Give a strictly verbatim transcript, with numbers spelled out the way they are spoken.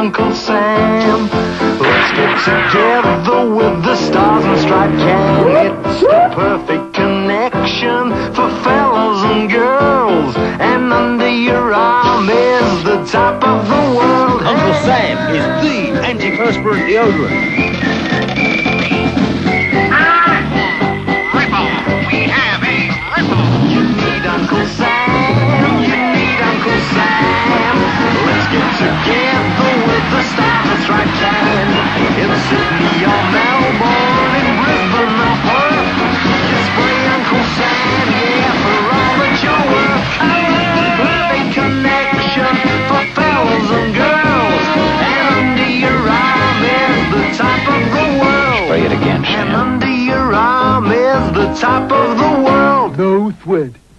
Uncle Sam. Let's get together with the stars and striped can. It's the perfect connection for fellas and girls. And under your arm is the top of the world. Uncle Sam is the antiperspirant deodorant. Together with the stars and striped can. In Sydney or Melbourne, in Brisbane or Perth, you spray Uncle Sam, yeah, for all that you're worth. Perfect connection for fellas and girls. And under your arm is the top of the world. Spray it again, And Sam. under your arm is the top of the world. No sweat.